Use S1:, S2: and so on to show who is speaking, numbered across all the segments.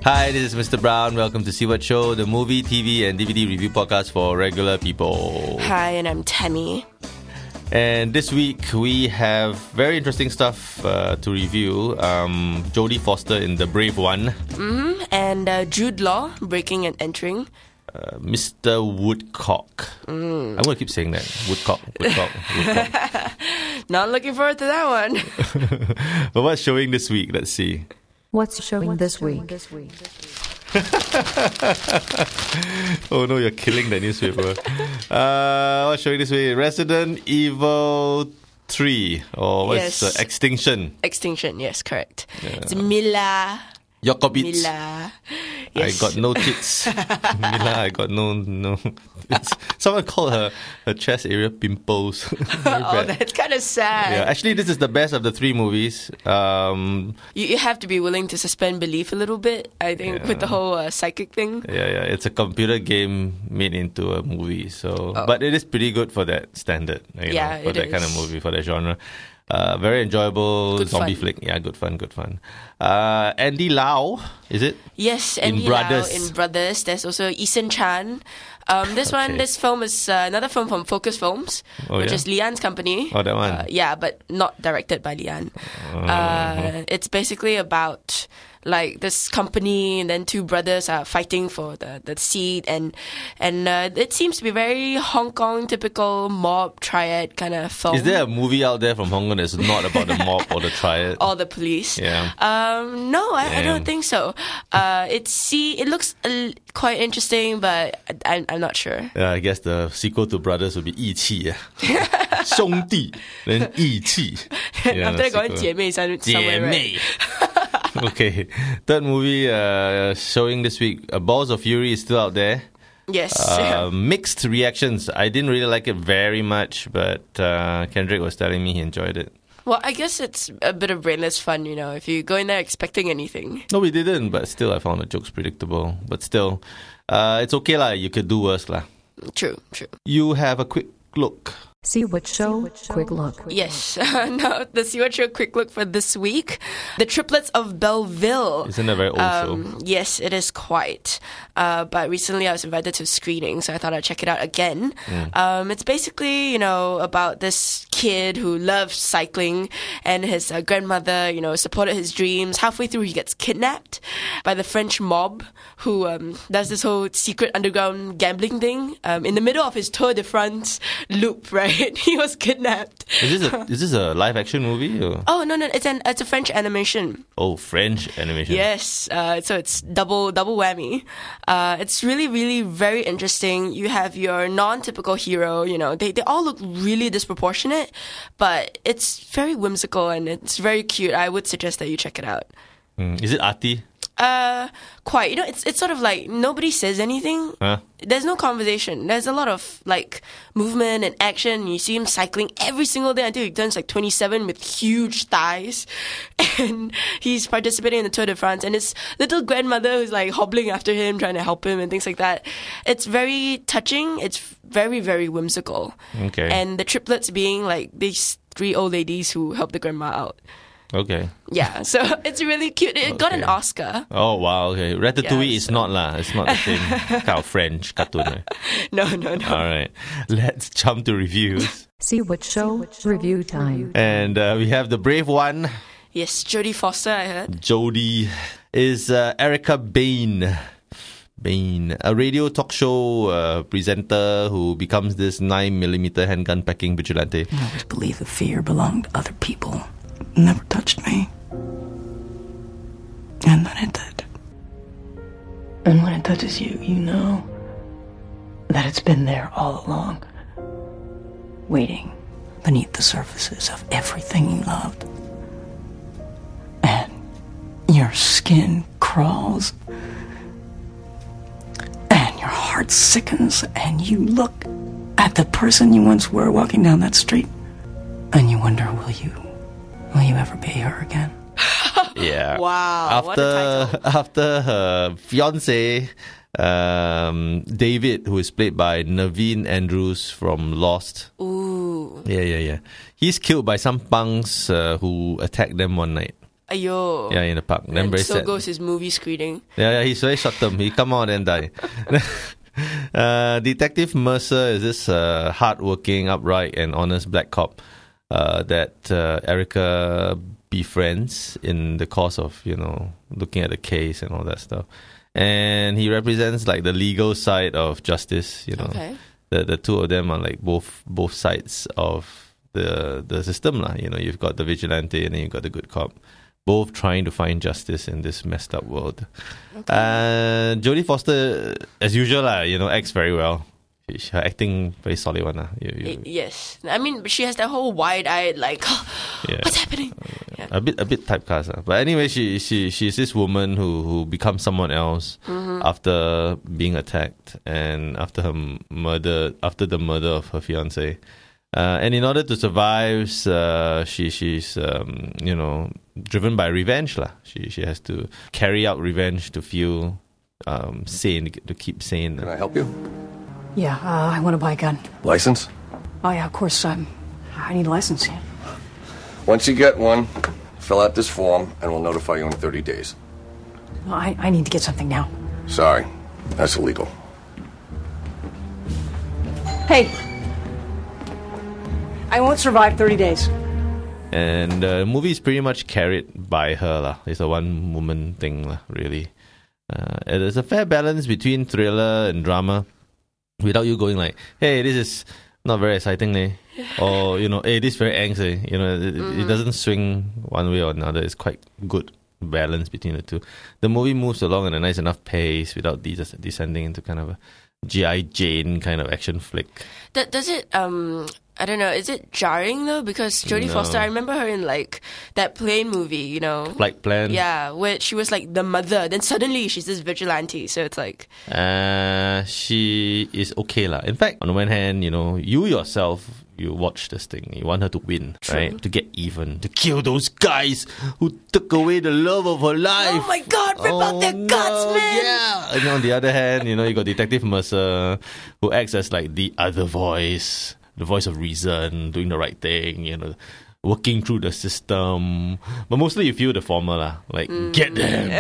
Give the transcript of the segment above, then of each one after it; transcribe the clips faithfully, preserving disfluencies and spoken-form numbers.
S1: Hi, this is Mister Brown. Welcome to See What Show, the movie, T V, and D V D review podcast for regular people.
S2: Hi, and I'm Tammy.
S1: And this week we have very interesting stuff uh, to review. Um, Jodie Foster in The Brave One.
S2: Mm-hmm. And uh, Jude Law, Breaking and Entering.
S1: Uh, Mister Woodcock. Mm. I'm going to keep saying that. Woodcock, Woodcock, Woodcock.
S2: Not looking forward to that one.
S1: But what's showing this week? Let's see.
S3: What's showing What's this showing week?
S2: This week?
S1: Oh no, you're killing the newspaper. Uh, what's showing this week? Resident Evil three. Or what's
S2: Yes.
S1: uh, Extinction?
S2: Extinction, yes, correct.
S1: Yeah.
S2: It's Mila.
S1: Jokobits.
S2: Mila.
S1: I
S2: Yes.
S1: got no tits. Mila, I got no no. It's, someone called her her chest area pimples. Very
S2: Oh,
S1: bad.
S2: that's kind of sad.
S1: Yeah, actually, this is the best of the three movies. Um,
S2: You, you have to be willing to suspend belief a little bit, I think,
S1: Yeah.
S2: with the whole uh, psychic thing.
S1: yeah, yeah, it's a computer game made into a movie. So,
S2: Oh.
S1: but it is pretty good for that standard. You
S2: Yeah,
S1: know, for
S2: it
S1: that kind of
S2: is.
S1: movie, for that genre. Uh, very enjoyable
S2: Good
S1: zombie
S2: fun.
S1: flick. Yeah, good fun, good fun. Uh, Andy Lau, is it?
S2: Yes,
S1: In
S2: and
S1: Brothers.
S2: in Brothers. There's also Eason Chan. Um, this
S1: Okay.
S2: one, this film is uh, another film from Focus Films,
S1: Oh,
S2: which
S1: yeah?
S2: is Lian's company.
S1: Oh, that one.
S2: Uh, yeah, but not directed by Lian. Uh, it's basically about like this company, and then two brothers are fighting for the, the seat, and and uh, it seems to be very Hong Kong typical mob triad kind of film.
S1: Is there a movie out there from Hong Kong that's not about the mob or the triad?
S2: Or the police?
S1: Yeah.
S2: Um, no, I, I
S1: Damn.
S2: don't think so. Uh, it's see, it looks uh, quite interesting, but I, I'm not sure.
S1: Yeah, I guess the sequel to Brothers would be 义气, yeah. 兄弟, then 义气. Yeah,
S2: After
S1: the
S2: that, got
S1: sequel.
S2: 姐妹 some- somewhere, right?
S1: 姐妹. Okay, third movie uh, showing this week. Uh, Balls of Fury is still out there.
S2: Yes.
S1: Uh, mixed reactions. I didn't really like it very much, but uh, Kendrick was telling me he enjoyed it.
S2: Well, I guess it's a bit of brainless fun, you know, if you go in there expecting anything.
S1: No, we didn't, but still I found the jokes predictable. But still, uh, it's okay lah. You could do worse lah.
S2: True, true.
S1: You have a quick look.
S3: See what show? Quick look.
S2: Yes. Now, the See What Show quick look for this week. The Triplets of Belleville.
S1: Isn't that a very old
S2: Um,
S1: show?
S2: yes, it is quite. Uh, but recently I was invited to a screening, so I thought I'd check it out again.
S1: Mm.
S2: Um, it's basically, you know, about this kid who loves cycling, and his uh, grandmother, you know, supported his dreams. Halfway through, he gets kidnapped by the French mob, who um, does this whole secret underground gambling thing. Um, in the middle of his Tour de France loop, right? He was kidnapped.
S1: Is this a is this a live action movie? Or?
S2: Oh no, no, it's an it's a French animation.
S1: Oh, French animation.
S2: Yes, uh, so it's double double whammy. Uh, it's really, really very interesting. You have your non-typical hero. You know, they they all look really disproportionate, but it's very whimsical and it's very cute. I would suggest that you check it out.
S1: Mm. Is it arty?
S2: Uh, quite. You know, it's it's sort of like nobody says anything.
S1: Huh?
S2: There's no conversation. There's a lot of like movement and action. You see him cycling every single day until he turns like twenty-seven with huge thighs, and he's participating in the Tour de France. And his little grandmother who's like hobbling after him, trying to help him and things like that. It's very touching. It's very, very whimsical.
S1: Okay.
S2: And the triplets being like these three old ladies who help the grandma out.
S1: Okay.
S2: Yeah, so it's really cute. It got an
S1: Okay.
S2: Oscar.
S1: Oh wow. Okay. Ratatouille
S2: Yeah,
S1: is
S2: so-
S1: not lah. It's not the same kind of French cartoon. Right?
S2: No, no, no.
S1: All right. Let's jump to reviews.
S3: See what show? Review time.
S1: And uh, we have The Brave One.
S2: Yes, Jodie Foster, I heard.
S1: Jodie is uh, Erica Bain. Bain, a radio talk show uh, presenter who becomes this nine millimeter handgun packing vigilante.
S4: I always believed the fear belonged to other people. It never touched me. And then it did. And when it touches you, you know that it's been there all along, waiting beneath the surfaces of everything you loved. And your skin crawls, and your heart sickens, and you look at the person you once were walking down that street, and you wonder, will you, will you ever be her again?
S1: Yeah.
S2: Wow, what a
S1: After
S2: title.
S1: after her fiance, um, David, who is played by Naveen Andrews from Lost.
S2: Ooh.
S1: Yeah, yeah, yeah. He's killed by some punks uh, who attacked them one night.
S2: Ayo.
S1: Yeah, in the park. Then
S2: And
S1: very
S2: so
S1: sad.
S2: goes his movie screening.
S1: Yeah, yeah, he's very short term. He come out and die. uh, Detective Mercer is this uh, hardworking, upright, and honest black cop uh, that uh, Erica befriends in the course of, you know, looking at the case and all that stuff. And he represents like the legal side of justice, you know.
S2: Okay.
S1: The the two of them are like both both sides of the the system lah. You know, you've got the vigilante and then you've got the good cop, both trying to find justice in this messed up world.
S2: Okay.
S1: Uh, Jodie Foster, as usual lah, you know, acts very well. She- Her acting very solid one lah. You, you,
S2: Y- yes. I mean, she has that whole wide-eyed, like,
S1: Yeah.
S2: what's happening? Yeah.
S1: a bit a bit typecast lah. But anyway, she she she's this woman who who becomes someone else after being attacked and after her murder after the murder of her fiance. Uh, and in order to survive, uh, she she's um, you know, driven by revenge lah. She she has to carry out revenge to feel um, sane, to keep sane.
S5: Can I help you?
S4: Yeah, uh, I want to buy a gun.
S5: License?
S4: Oh, yeah, of course. Um, I need a license. Yeah.
S5: Once you get one, fill out this form and we'll notify you in thirty days.
S4: Well, I, I need to get something now.
S5: Sorry, that's illegal.
S4: Hey! I won't survive thirty days.
S1: And the movie is pretty much carried by her lah. It's a one woman thing lah, really. Uh, and there's a fair balance between thriller and drama, without you going like, "Hey, this is not very exciting, eh?" Or, you know, "Hey, this is very angst, eh?" You know, it, it doesn't swing one way or another. It's quite good balance between the two. The movie moves along at a nice enough pace without des- descending into kind of a G I. Jane kind of action flick.
S2: Th- does it, um, I don't know, is it jarring though? Because Jodie
S1: No.
S2: Foster, I remember her in like that plane movie, you know?
S1: Flight Plan.
S2: Yeah, where she was like the mother. Then suddenly she's this vigilante. So it's like,
S1: Uh, she is okay lah. In fact, on the one hand, you know, you yourself, you watch this thing. You want her to win, right? To get even, to kill those guys who took away the love of her life.
S2: oh my god, rip out their
S1: no,
S2: guts, man!
S1: Yeah. And on the other hand, you know, you got Detective Mercer, who acts as like the other voice, the voice of reason, doing the right thing, you know, working through the system. But mostly you feel the former lah, like, get them.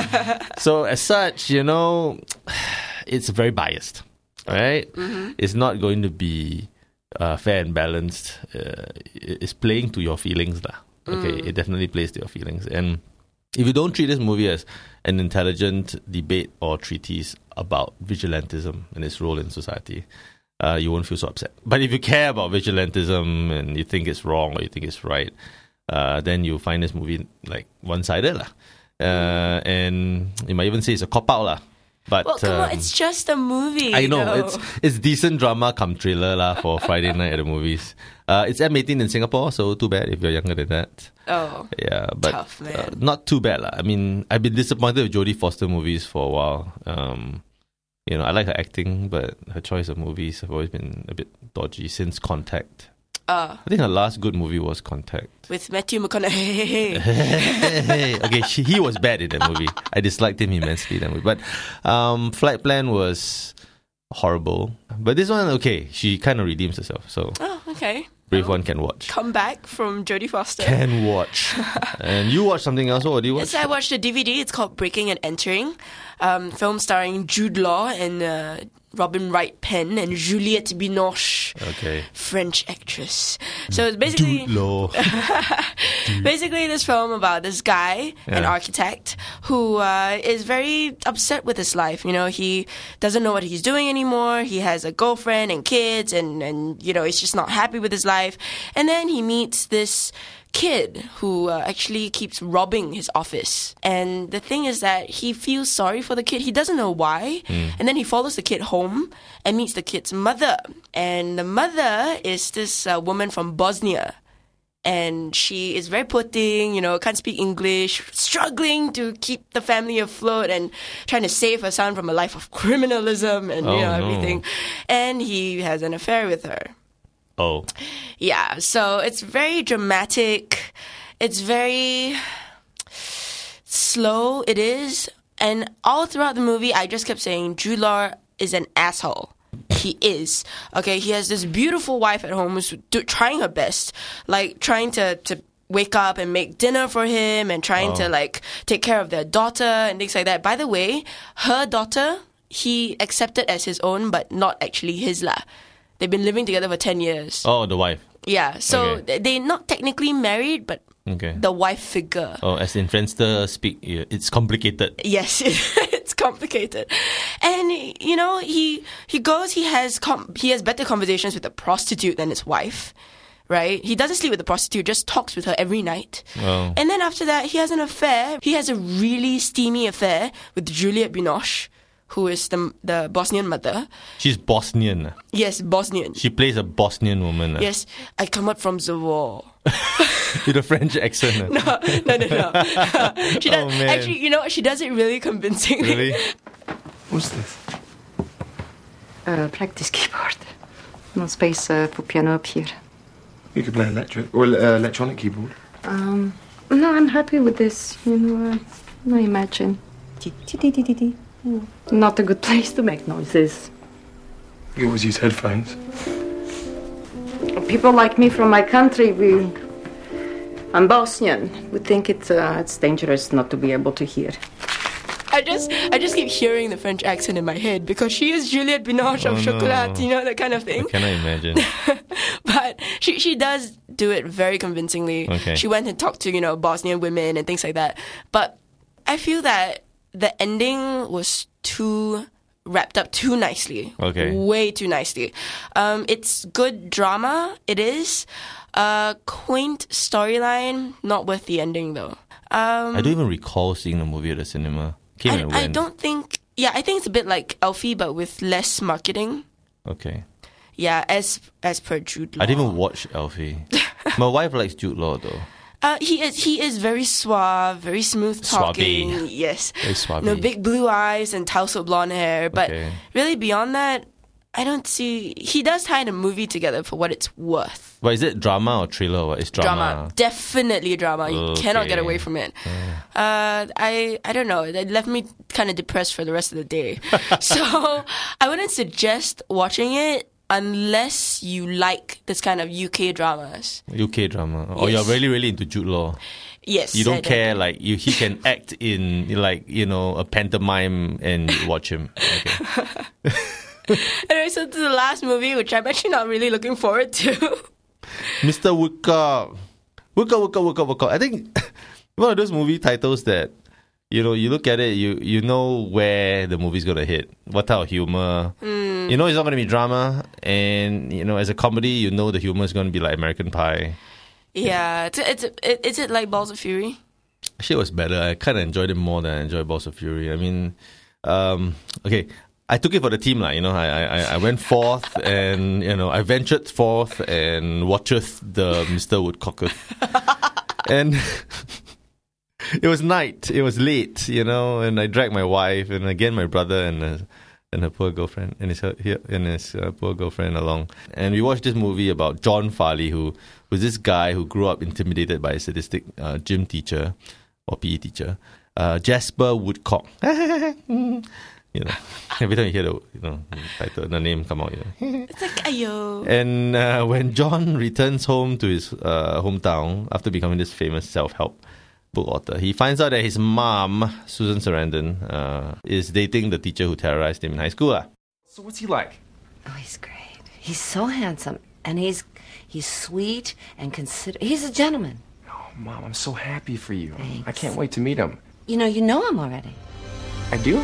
S1: So as such, you know, it's very biased, right? It's not going to be uh, fair and balanced. Uh, it's playing to your feelings lah. Okay, it definitely plays to your feelings. And if you don't treat this movie as an intelligent debate or treatise about vigilantism and its role in society, uh, you won't feel so upset. But if you care about vigilantism and you think it's wrong or you think it's right, uh, then you find this movie like one-sided lah. Uh, and you might even say it's a cop-out lah. But
S2: Well, come
S1: um,
S2: on, it's just a movie.
S1: I know,
S2: you know?
S1: it's it's decent drama come thriller lah for Friday night at the movies. Uh, it's M eighteen in Singapore, so too bad if you're younger than that.
S2: Oh.
S1: Yeah, but
S2: Tough, man.
S1: Uh, not too bad lah. I mean, I've been disappointed with Jodie Foster movies for a while. Um, you know, I like her acting, but her choice of movies have always been a bit dodgy since Contact.
S2: Uh,
S1: I think her last good movie was Contact.
S2: with Matthew McConaughey.
S1: Okay, she, he was bad in that movie. I disliked him immensely in that movie. But um, Flight Plan was horrible. But this one, okay, she kind of redeems herself. So
S2: Oh, okay.
S1: Brave One can watch.
S2: Come back from Jodie Foster.
S1: Can watch. And you watch something else? What do you watch?
S2: Yes, I watched a D V D. It's called Breaking and Entering. Um, film starring Jude Law and uh, Robin Wright Penn and Juliette Binoche,
S1: Okay.
S2: French actress. So it's basically
S1: Jude Law.
S2: basically this film about this guy, an
S1: Yeah.
S2: architect, who uh, is very upset with his life. You know, he doesn't know what he's doing anymore. He has a girlfriend and kids, and, and you know, he's just not happy with his life. And then he meets this kid who uh, actually keeps robbing his office. And the thing is that he feels sorry for the kid. He doesn't know why. And then he follows the kid home and meets the kid's mother. And the mother is this uh, woman from Bosnia. And she is very poor thing, you know, can't speak English, struggling to keep the family afloat and trying to save her son from a life of criminalism and,
S1: Oh,
S2: you know,
S1: no.
S2: everything. And he has an affair with her.
S1: Oh.
S2: Yeah, so it's very dramatic. It's very slow, it is. And all throughout the movie, I just kept saying, Jude Law is an asshole. He is. Okay, he has this beautiful wife at home who's do- trying her best. Like, trying to, to wake up and make dinner for him and trying
S1: Oh.
S2: to like take care of their daughter and things like that. By the way, her daughter, he accepted as his own, but not actually his lah. They've been living together for ten years.
S1: Oh, the wife.
S2: Yeah, so
S1: Okay.
S2: they're not technically married, but
S1: Okay.
S2: the wife figure.
S1: Oh, as in Friendster speak, yeah, it's complicated.
S2: Yes, it's complicated, and you know he he goes. He has com- he has better conversations with a prostitute than his wife, right? He doesn't sleep with the prostitute; just talks with her every night.
S1: Oh.
S2: And then after that, he has an affair. He has a really steamy affair with Juliette Binoche, who is the the Bosnian mother.
S1: She's Bosnian.
S2: Yes, Bosnian.
S1: She plays a Bosnian woman.
S2: Yes, I come out from the war.
S1: With a French accent.
S2: No, no, no, no. she does,
S1: Oh, man.
S2: actually, you know, she does it really convincingly.
S1: Really?
S6: What's this?
S7: Uh, practice keyboard. No space uh, for piano up here.
S6: You could play electric or uh, electronic keyboard.
S7: Um, no, I'm happy with this. You know, uh, I imagine. Not a good place to make noises.
S6: You always use headphones.
S7: People like me from my country, we, I'm Bosnian. We think it's uh, it's dangerous not to be able to hear.
S2: I just, I just keep hearing the French accent in my head because she is Juliette Binoche of
S1: Oh,
S2: Chocolat,
S1: no.
S2: you know, that kind of
S1: I
S2: thing.
S1: cannot imagine.
S2: But she, she does do it very convincingly.
S1: Okay.
S2: She went and talked to, you know, Bosnian women and things like that. But I feel that the ending was too wrapped up too nicely.
S1: Okay.
S2: Way too nicely. Um, it's good drama. It is. Uh, quaint storyline. Not worth the ending though. Um,
S1: I don't even recall seeing the movie at the cinema. Came
S2: I,
S1: and
S2: I
S1: went.
S2: don't think. Yeah, I think it's a bit like Elfie, but with less marketing.
S1: Okay.
S2: Yeah, as as per Jude Law.
S1: I didn't even watch Alfie. My wife likes Jude Law though.
S2: Uh, he is he is very suave, very smooth talking.
S1: Suave.
S2: Yes,
S1: Very suave.
S2: no big blue eyes and tousled blonde hair. But
S1: Okay.
S2: really, beyond that, I don't see. He does tie the movie together for what it's worth.
S1: But is it drama or thriller? Or what? It's drama.
S2: Definitely drama. You cannot get
S1: Okay.
S2: away from it. Uh, I I don't know. It left me kind of depressed for the rest of the day. So I wouldn't suggest watching it unless you like this kind of U K dramas.
S1: U K drama. Or
S2: Yes.
S1: you're really, really into Jude Law.
S2: Yes,
S1: You
S2: I
S1: don't care, like, you he can act in, like, you know, a pantomime and you watch him. Okay.
S2: Anyway, so to the last movie, which I'm actually not really looking forward to.
S1: Mister Woodcock. Woodcock, Woodcock, Woodcock, Woodcock. I think one of those movie titles that, you know, you look at it, you you know where the movie's going to hit. What type of humor.
S2: Hmm.
S1: You know it's not going to be drama. And, you know, as a comedy, you know the humor is going to be like American Pie.
S2: Yeah, it's it's it, is it like Balls of Fury?
S1: Actually, it was better. I kind of enjoyed it more than I enjoyed Balls of Fury. I mean, um, okay, I took it for the team, like, you know. I, I, I went forth and, you know, I ventured forth and watcheth the Mister Woodcocketh. And it was night. It was late, you know, and I dragged my wife and again my brother and uh, and her poor girlfriend and his and his uh, poor girlfriend along. And we watched this movie about John Farley, who was this guy who grew up intimidated by a sadistic uh, gym teacher or P E teacher, uh, Jasper Woodcock. You know, every time you hear the you know title, the name come out, you know.
S2: It's like ayo.
S1: And uh, when John returns home to his uh, hometown after becoming this famous self-help book author, he finds out that his mom, Susan Sarandon, uh, is dating the teacher who terrorized him in high school. Uh.
S6: So what's he like?
S8: Oh, he's great. He's so handsome, and he's he's sweet and consider. He's a gentleman.
S6: Oh, Mom, I'm so happy for you.
S8: Thanks.
S6: I can't wait to meet him.
S8: You know, you know him already.
S6: I do?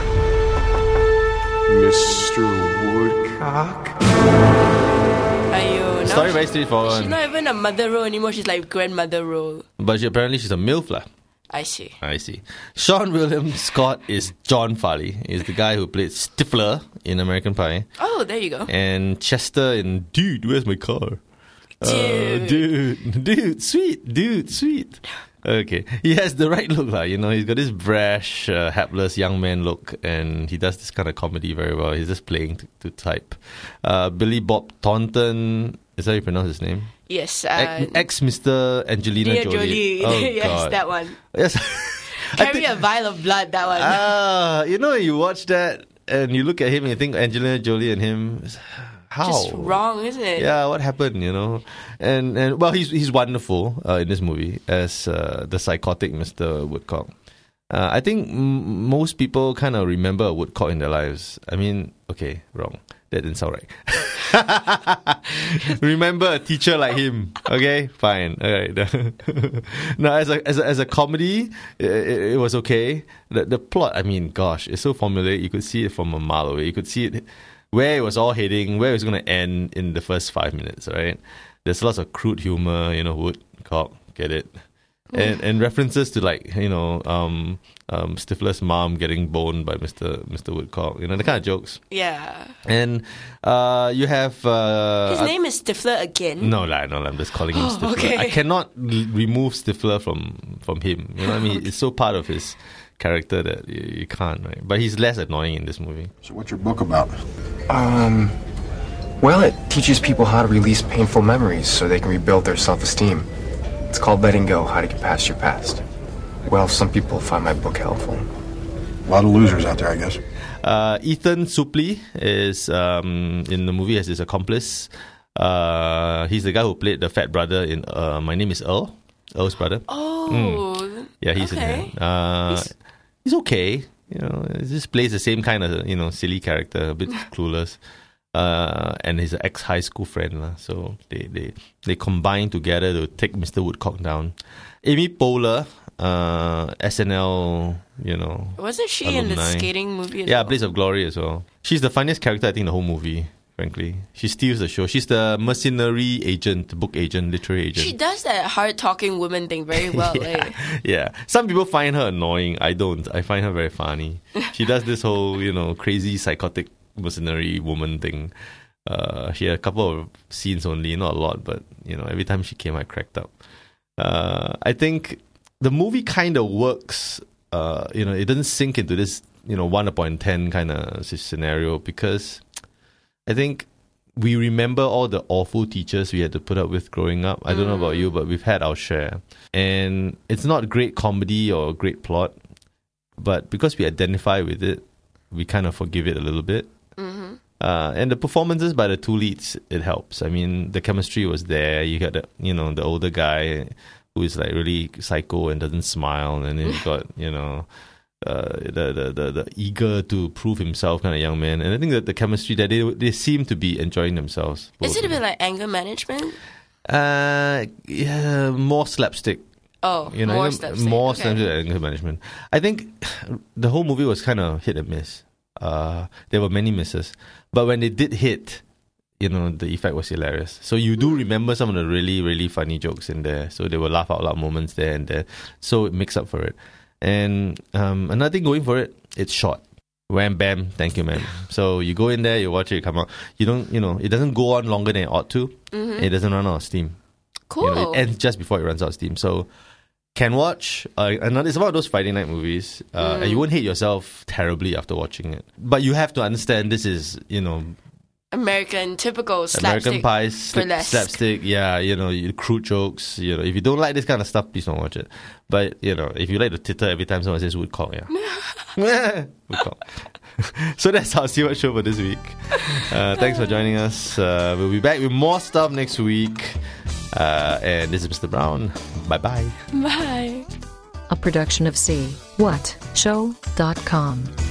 S6: Mister Woodcock?
S2: Ayo. Now
S1: Story
S2: she-
S1: very straightforward,
S2: She's not even a mother role anymore. She's like grandmother role.
S1: but she, apparently she's a MILF lah.
S2: I see.
S1: I see. Sean William Scott is John Farley. He's the guy who played Stifler in American Pie.
S2: Oh, there you go.
S1: And Chester in Dude, Where's My Car? Uh,
S2: Dude.
S1: dude, dude, sweet, dude, sweet. Okay, he has the right look, lah. You know, he's got this brash, uh, hapless young man look, and he does this kind of comedy very well. He's just playing to, to type. Uh, Billy Bob Thornton, is that how you pronounce his name?
S2: Yes. Uh,
S1: Ex- Ex Mister Angelina
S2: Dear
S1: Jolie.
S2: Jolie.
S1: Oh,
S2: yes,
S1: God.
S2: that one.
S1: Yes. I
S2: Carry
S1: think-
S2: a vial of blood, that one.
S1: Ah, you know, you watch that and you look at him and you think Angelina Jolie and him. How?
S2: just wrong, isn't it?
S1: Yeah, what happened, you know? And, and well, he's he's wonderful uh, in this movie as uh, the psychotic Mister Woodcock. Uh, I think m- most people kind of remember a Woodcock in their lives. I mean, okay, wrong. That didn't sound right. Remember a teacher like him. Okay, fine. All right. No, as a as a, as a comedy, it, it was okay. The the plot, I mean, gosh, it's so formulaic. You could see it from a mile away. You could see it where it was all heading, where it was going to end in the first five minutes. Right? There's lots of crude humor. You know, Woodcock, get it. And and references to, like, you know, um, um, Stifler's mom getting boned by Mister Mister Woodcock, you know, the kind of jokes.
S2: Yeah.
S1: And uh, you have uh,
S2: His name is Stifler again.
S1: no, like, no, I'm just calling him
S2: Oh,
S1: Stifler.
S2: okay.
S1: I cannot l- remove Stifler from from him. You know what I mean? It's so part of his character that you, you can't, right? But he's less annoying in this movie.
S5: So what's your book about?
S6: Um, well, it teaches people how to release painful memories so they can rebuild their self-esteem. It's called Letting Go, How to Get Past Your Past. Well, some people find my book helpful.
S5: A lot of losers out there, I guess.
S1: Uh, Ethan Suplee is um, in the movie as his accomplice. Uh, he's the guy who played the fat brother in uh, My Name is Earl, Earl's brother.
S2: Oh.
S1: Yeah, he's
S2: okay.
S1: in there. Uh,
S2: He's-
S1: he's okay. You know, he just plays the same kind of, you know, silly character, a bit clueless. Uh, and he's an ex-high school friend. La. So they, they, they combine together to take Mister Woodcock down. Amy Poehler, uh, S N L, you know.
S2: Wasn't she in the
S1: alumni.
S2: skating movie as
S1: Yeah,
S2: well?
S1: Blaze of Glory as well. She's the funniest character, I think, in the whole movie, frankly. She steals the show. She's the mercenary agent, book agent, literary agent.
S2: She does that hard-talking woman thing very well.
S1: yeah.
S2: Like.
S1: yeah. Some people find her annoying. I don't. I find her very funny. She does this whole, you know, crazy, psychotic mercenary woman thing. Uh, she had a couple of scenes only, not a lot, but, you know, every time she came, I cracked up. Uh, I think the movie kind of works, uh, you know, it doesn't sink into this, you know, one upon ten kind of scenario, because I think we remember all the awful teachers we had to put up with growing up. I don't know about you, but we've had our share. And it's not great comedy or great plot, but because we identify with it, we kind of forgive it a little bit.
S2: Mm-hmm.
S1: Uh, and the performances by the two leads, it helps. I mean, the chemistry was there. You got the, you know, the older guy who is like really psycho and doesn't smile, and then you got, you know, uh, the, the the the eager to prove himself kind of young man. And I think that the chemistry that they they seem to be enjoying themselves.
S2: Is it a bit like anger management?
S1: Uh, yeah, more slapstick.
S2: Oh,
S1: You know,
S2: more
S1: you know,
S2: slapstick.
S1: more
S2: okay.
S1: slapstick than anger management. I think the whole movie was kind of hit and miss. Uh, there were many misses, but when they did hit, you know, the effect was hilarious. So you do remember some of the really, really funny jokes in there. So there were laugh out loud moments there and there. So it makes up for it. And um, another thing going for it, it's short. Wham, bam, thank you, man. So you go in there, you watch it, you come out. You don't, you know, it doesn't go on longer than it ought to.
S2: Mm-hmm.
S1: It doesn't run out of steam.
S2: Cool.
S1: You know, it ends just before it runs out of steam. So can watch. Uh, another, it's one of those Friday night movies, uh,
S2: Mm.
S1: and you won't hate yourself terribly after watching it. But you have to understand this is, you know,
S2: American, typical slapstick.
S1: American Pie, slip,
S2: burlesque.
S1: slapstick. Yeah, you know, you, crude jokes. You know, if you don't like this kind of stuff, please don't watch it. But you know, if you like to titter every time someone says Woodcock, yeah, Woodcock. So that's our See What Show for this week. Uh, thanks for joining us. Uh, we'll be back with more stuff next week. Uh, and this is Mister Brown. Bye bye.
S2: Bye.
S3: A production of See What Show dot com.